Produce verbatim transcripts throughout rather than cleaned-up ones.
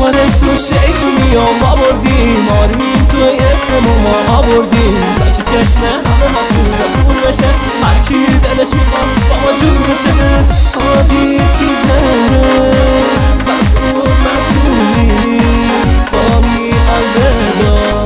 پاره تو شیطونی و ما بردیم آرمین تو افم و ما آوردیم تا که چشم همه حسود و پور بشه هرکی دلش میخواد با ما جور بشه آبی تیزه مسئول مسئولی فامی البدا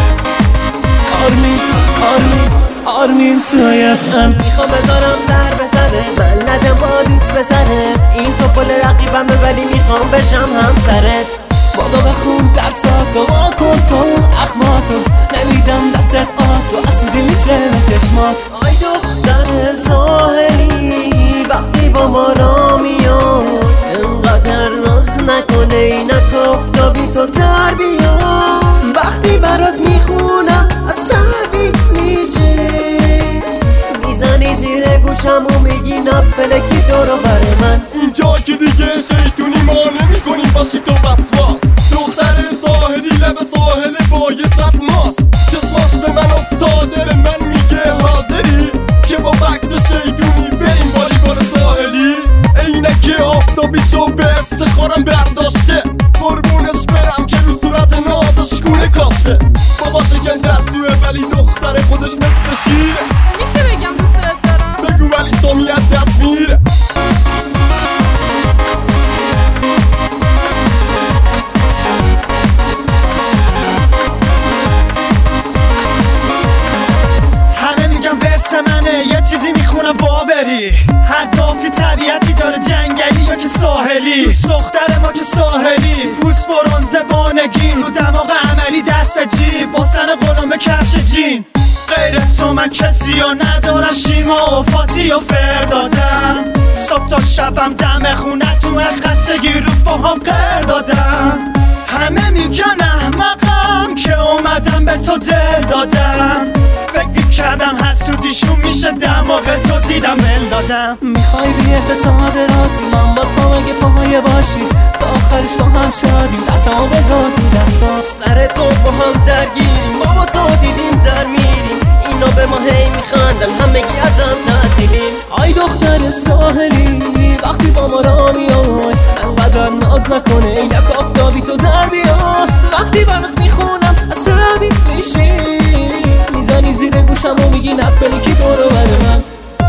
آرمین آرمین آرمین تو افم میخوام بذارم سر بزنه من لجم با دوست بزنه این تو پل رقیبمه ولی میخوام بشم همسرت بادا بخون درساتو با کن تو اخماتو نمیدم دستت آتو اسیدی میشه به چشمات آی دختر ساحلی وقتی با ما را میاد انقدر ناز نکنه اینک آفتابی تو در بیاد وقتی برات میخونم عصبی میشه میزنی زیر گوشم و میگی نپلکی دورو بر من اینجا که دیگه شیطونی ما نمی کنیم باشی تو وسواس دختر ساحلی لب ساحل با یه صد ماست چشماش به من افتاده به من میگه حاضری که با بکس شیطونی بریم والیبال ساحلی عینک آفتابیشو به افتخارم برداشته قربونش برم که رو صورت نازش گونه کاشته بابا شکن درسوه ولی دختر خودش مثل شیره میشه بگم دوستت دارم بگو ولی سامیت دست میره منه یه چیزی میخونم وابری هر دافی طبیعتی داره جنگلی یا که ساحلی دوست دختر ما که ساحلی پوست برون زبانگین رو دماغ عملی دست جیب باسن غلام کفش جین غیر تو من کسی ها ندارم شیما و فاتی و فردادم صبح تا شبم دم خونه تو خستگی رو با هم قر دادم همه میگن احمقم که اومدم به تو دل دادم فکر کردم حسودیشون میشه دماغ تو دیدم ول دادم میخوای بی اقتصاد راتی من با تو مگه پاهای باشی تا آخرش با هم شادیم دستمو بذار تو دستا سر تو با هم درگیریم ما با تو دیدیم در میریم اینا به ما هی میخندن همگی ازم تعطیلیم آی دختر ساحلی وقتی با ما را میای انقدر ناز نکنه اینک آفتابی تو در بیاد وقتی برات میخونم عصبی میشی میزنی زیر گوشم و میگی نپلی کی برو بر من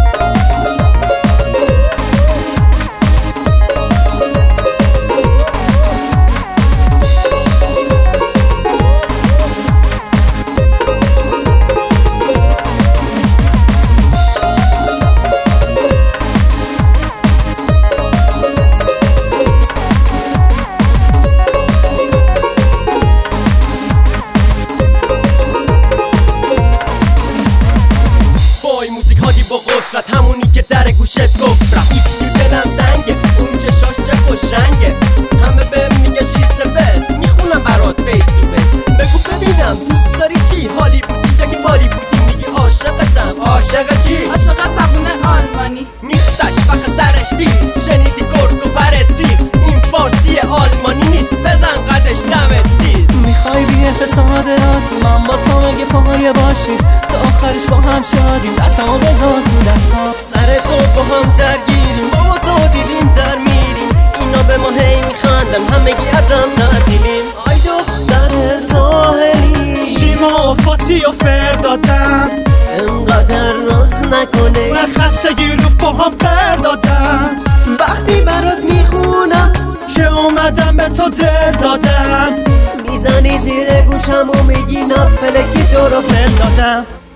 با قدرت همونی که در گوشت گفت رفیق تو دلم تنگه اون چشاش چه خوش رنگه همه بهم میگه چیز بس میخونم برات فیس تو فیس بگو ببینم دوست داری چی حالی بودی یا که بالی بودی میگی عاشقتم عاشق چی؟ عاشق زبون آلمانی میختش فقط سرش دید شنیدی گرگ و پرت ریخ این فارسی آلمانی نیست بزن قدش دمت چیز میخوای بی اقتصاد راتی من با تو مگه پاهای باشی تا آخرش با هم شادیم دستمو بذار تو دستا سر تو با هم درگیریم ما با تو دیدیم در میریم اینا به ما هی میخندن همگی ازم تعطیلیم آی دختر ساحلی شیما و فاتی و فردادم انقدر ناز نکنه من خستگی رو با هم قر دادم وقتی برات میخونم که اومدم به تو دل دادم میزنی زیر گوشم و میگی نپلکی دورو دل دادم